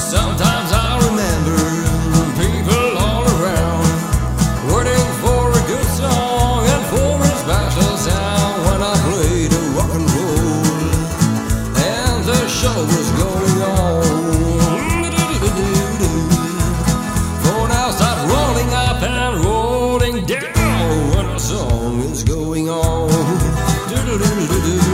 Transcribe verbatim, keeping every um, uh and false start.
Sometimes I remember people all around waiting for a good song and for a special sound when I played a rock and roll and the show was going on. Phone now start rolling up and rolling down when the song is going on.